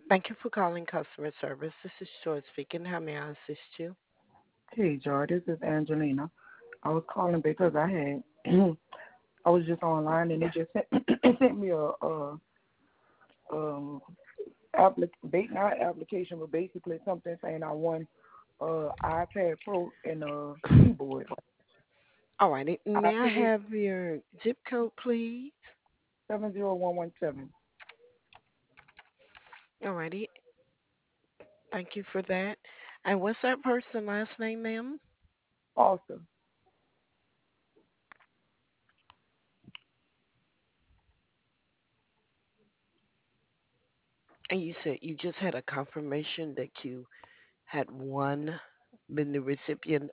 Thank you for calling customer service. This is Joy speaking. How may I assist you? Hey, Jar, this is Angelina. I was calling because I had I was just online and it just sent, it sent me a um not application but basically something saying I won iPad Pro and a keyboard. All righty. I May I paid have your zip code, please? 70117. All righty. Thank you for that. And what's that person's last name, ma'am? Also, And you said you just had a confirmation that you had won, been the recipient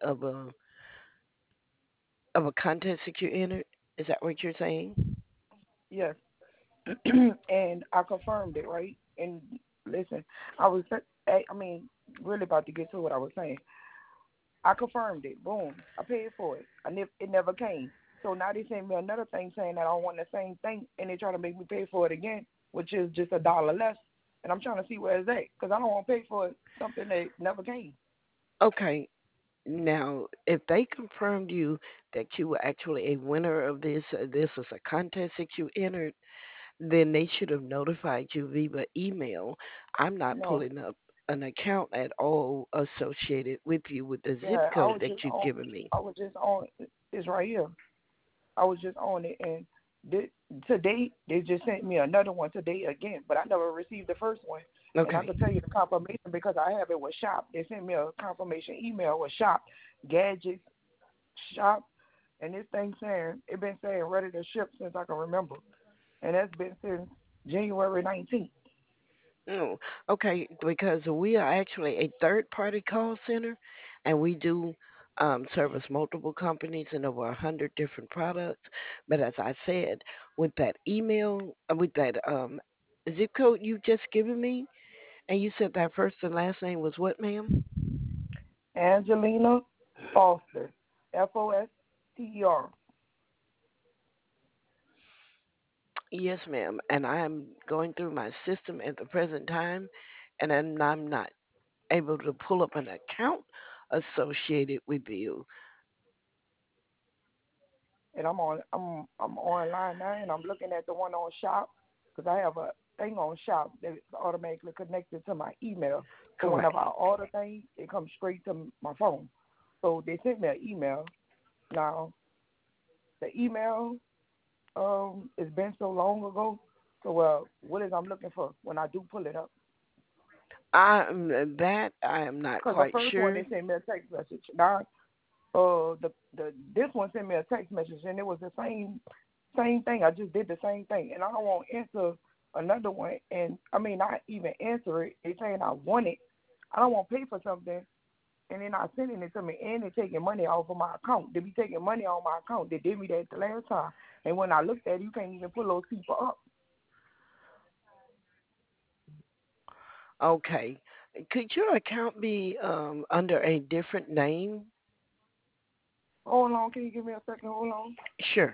of a contest that you entered. Is that what you're saying? yes, and I confirmed it, right? And listen, I was I mean really about to get to what I was saying. I confirmed it. Boom. I paid for it. It never came. So now they send me another thing saying that I want the same thing, and they trying to make me pay for it again, which is just $1 less. And I'm trying to see where it's at because I don't want to pay for something that never came. Okay. Now, if they confirmed you that you were actually a winner of this was a contest that you entered, then they should have notified you via email. I'm not No. pulling up an account at all associated with you with the zip Yeah, code that you've given me. I was just on. It's right here. I was just on it, and th- today they just sent me another one today again, but I never received the first one. And I Okay. can tell you the confirmation because I have it with Shop. They sent me a confirmation email with Shop, Gadgets, Shop, and this thing saying it been saying ready to ship since I can remember, and that's been since January 19th. Oh, okay, because we are actually a third party call center and we do service multiple companies and over 100 different products. But as I said, with that email, with that zip code you just given me, and you said that first and last name was what, ma'am? Angelina Foster, Foster. Yes, ma'am. And I am going through my system at the present time, and I'm not able to pull up an account associated with you. And I'm online now, and I'm looking at the one on Shop because I have a thing on Shop that's automatically connected to my email. So Correct. whenever I order things, it comes straight to my phone. So they sent me an email. Now the email it's been so long ago. So what is I'm looking for when I do pull it up? I am not Because the quite first one sure. they sent me a text message. Now the this one sent me a text message and it was the same thing. I just did the same thing, and I don't want to answer another one. And I mean, not even answer it. They saying I want it. I don't want to pay for something, and they're not sending it to me, and they're taking money off of my account. They be taking money on my account. They did me that the last time, and when I looked at it, you can't even pull those people up. Okay. Could your account be under a different name? Hold on, can you give me a second? Hold on. Sure.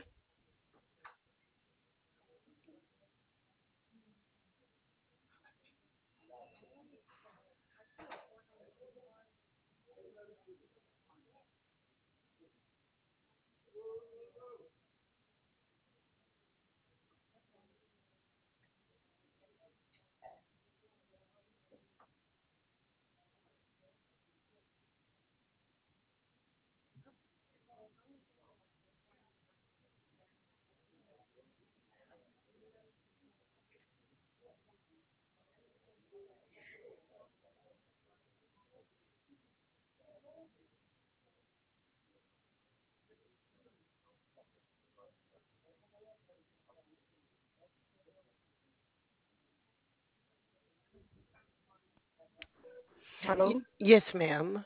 Hello. Yes, ma'am.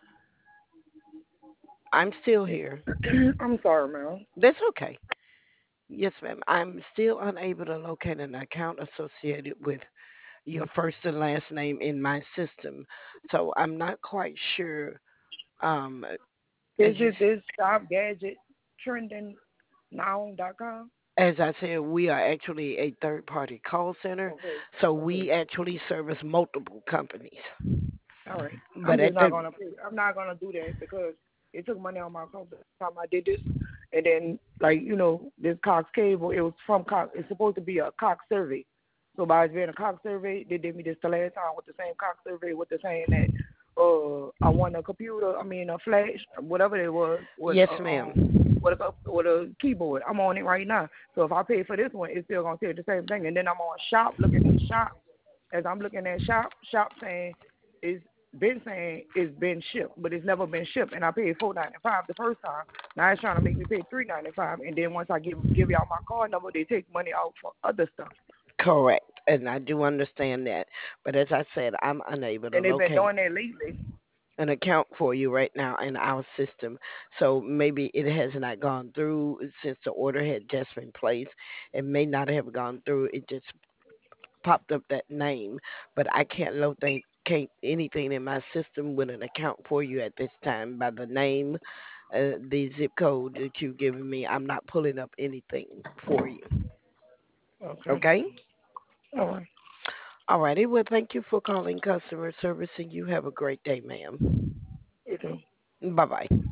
I'm still here. I'm sorry, man. That's okay. Yes, ma'am. I'm still unable to locate an account associated with your first and last name in my system. So I'm not quite sure. As Is you it this shop gadget trending now.com? As I said, we are actually a third party call center, Okay. so Okay. we actually service multiple companies. All right. I'm But just at not the gonna pay. I'm not gonna do that because it took money on my account the time I did this, and then like this Cox Cable, it was from Cox. It's supposed to be a Cox survey. So by it being a Cox survey, they did me this the last time with the same Cox survey with the saying that I want a computer, I mean a flash, whatever it was, Yes, ma'am. with a keyboard. I'm on it right now. So if I pay for this one, it's still gonna say the same thing. And then I'm on shop looking at shop. As I'm looking at shop saying it's been saying it's been shipped, but it's never been shipped, and I paid $4.95 the first time. Now it's trying to make me pay $3.95, and then once I give y'all my card number, they take money out for other stuff, Correct. And I do understand that. But as I said, I'm unable to and they've been locate doing that lately. an account for you right now in our system. So maybe it has not gone through since the order had just been placed. It may not have gone through. It just popped up that name, but I can't locate can't anything in my system with an account for you at this time by the name, the zip code that you've given me. I'm not pulling up anything for you. Okay, Okay? all right, All righty. Well, thank you for calling customer service, and you have a great day, ma'am. you too. Bye bye.